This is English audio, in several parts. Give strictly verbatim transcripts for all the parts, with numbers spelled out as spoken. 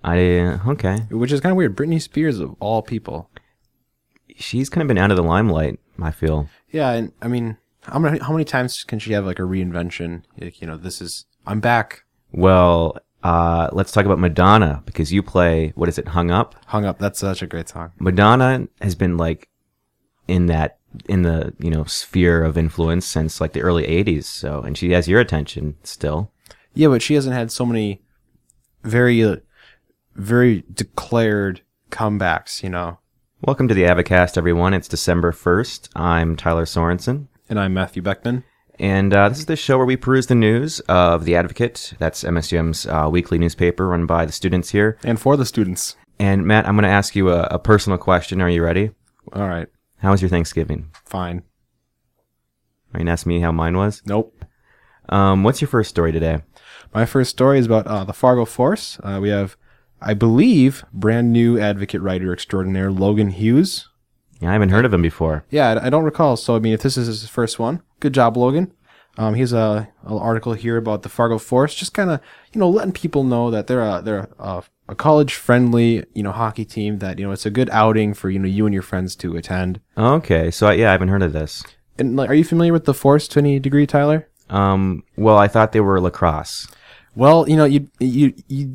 I okay. Which is kind of weird. Britney Spears, of all people. She's kind of been out of the limelight, I feel. Yeah, and I mean, how many how many times can she have like a reinvention? Like, you know, this is I'm back. Well, uh, let's talk about Madonna, because you play, what is it, Hung Up? Hung Up. That's such a great song. Madonna has been like in that in the you know sphere of influence since like the early eighties. So, and she has your attention still. Yeah, but she hasn't had so many very, uh, very declared comebacks. You know. Welcome to the Avocast, everyone. It's December first. I'm Tyler Sorensen. And I'm Matthew Beckman. And uh, this is the show where we peruse the news of The Advocate. That's M S U M's uh, weekly newspaper run by the students here. And for the students. And Matt, I'm going to ask you a, a personal question. Are you ready? All right. How was your Thanksgiving? Fine. Are you going to ask me how mine was? Nope. Um, what's your first story today? My first story is about uh, the Fargo Force. Uh, we have, I believe, brand new Advocate writer extraordinaire Logan Hughes. Yeah, I haven't heard of him before. Yeah, I, I don't recall. So, I mean, if this is his first one, good job, Logan. Um, he has a, a article here about the Fargo Force, just kind of, you know, letting people know that they're a, they're a, a college-friendly, you know, hockey team that, you know, it's a good outing for, you know, you and your friends to attend. Okay, so yeah, I haven't heard of this. And like, are you familiar with the Force to any degree, Tyler? Um, well, I thought they were lacrosse. Well, you know, you you you.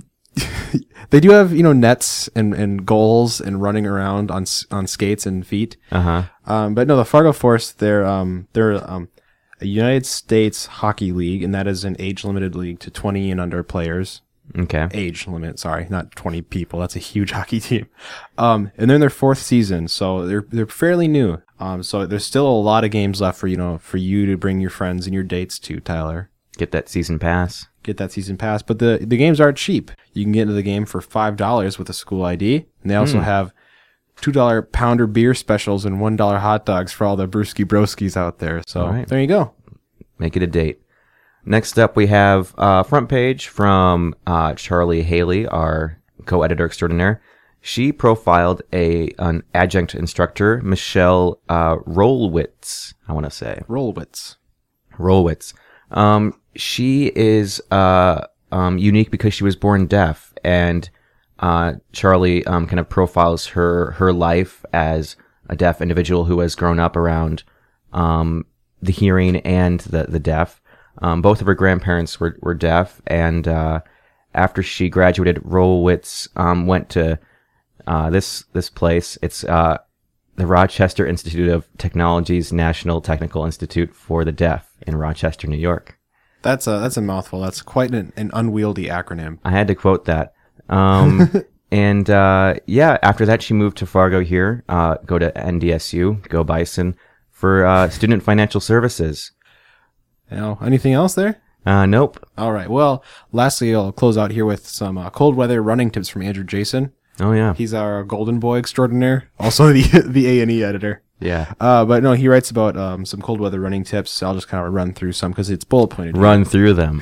They do have, you know, nets and, and goals and running around on on skates and feet. Uh-huh. Um, but no, the Fargo Force, they're um they're um a United States hockey league, and that is an age limited league to twenty and under players. Okay. Age limit, sorry, not twenty people. That's a huge hockey team. Um, and they're in their fourth season, so they're they're fairly new. Um, so there's still a lot of games left for you know for you to bring your friends and your dates to, Tyler. Get that season pass. Get that season pass, but the the games aren't cheap. You can get into the game for five dollars with a school I D, and they also mm. have two dollar pounder beer specials and one dollar hot dogs for all the brewski broskies out there. So right. There you go. Make it a date. Next up, we have uh, front page from uh, Charlie Haley, our co-editor extraordinaire. She profiled a an adjunct instructor, Michelle uh, Rollwitz. I want to say Rollwitz. Rollwitz. Um, she is uh, um, unique because she was born deaf, and uh, Charlie um, kind of profiles her her life as a deaf individual who has grown up around um, the hearing and the the deaf. Um, both of her grandparents were were deaf, and uh, after she graduated, Rollwitz um, went to uh, this this place. It's uh, the Rochester Institute of Technology's National Technical Institute for the Deaf in Rochester, New York. That's a that's a mouthful. That's quite an, an unwieldy acronym. I had to quote that. Um, and uh, yeah, after that, she moved to Fargo here, uh, go to N D S U, go Bison, for uh, student financial services. Now, anything else there? Uh, nope. All right. Well, lastly, I'll close out here with some uh, cold weather running tips from Andrew Jason. Oh yeah, he's our golden boy extraordinaire, also the the A and E editor. Yeah. Uh, but no, he writes about um, some cold weather running tips. So I'll just kind of run through some because it's bullet pointed. Run here. Through them.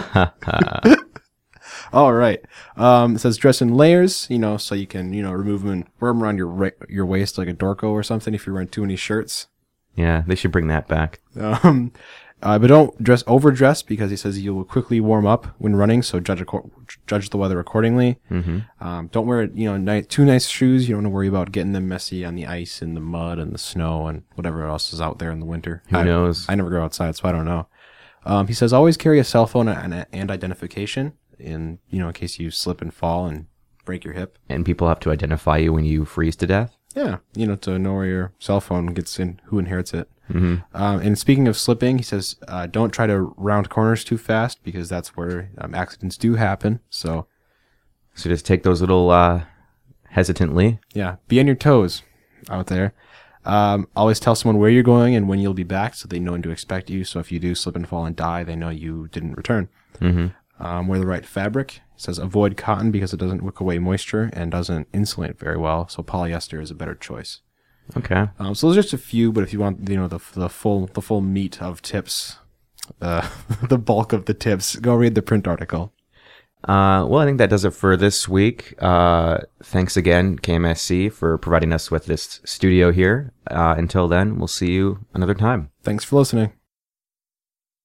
All right. Um, it says dress in layers, you know, so you can, you know, remove them and wear them around your ra- your waist like a Dorco or something if you're wearing too many shirts. Yeah, they should bring that back. Um, uh, but don't dress overdress because he says you will quickly warm up when running. So judge acor- judge the weather accordingly. Mm-hmm. Um, don't wear you know ni- too nice shoes. You don't want to worry about getting them messy on the ice and the mud and the snow and whatever else is out there in the winter. Who I, knows? I never go outside, so I don't know. Um, he says always carry a cell phone and, and identification in you know in case you slip and fall and break your hip. And people have to identify you when you freeze to death. Yeah, you know, to know where your cell phone gets in, who inherits it. Mm-hmm. Um, and speaking of slipping, he says, uh, don't try to round corners too fast because that's where um, accidents do happen. So, so just take those little uh, hesitantly. Yeah, be on your toes out there. Um, always tell someone where you're going and when you'll be back so they know when to expect you. So if you do slip and fall and die, they know you didn't return. Mm-hmm. Um, wear the right fabric. It says avoid cotton because it doesn't wick away moisture and doesn't insulate very well. So polyester is a better choice. Okay. Um, so those are just a few, but if you want, you know, the the full the full meat of tips, uh, the bulk of the tips, go read the print article. Uh, well, I think that does it for this week. Uh, thanks again, K M S C, for providing us with this studio here. Uh, until then, we'll see you another time. Thanks for listening.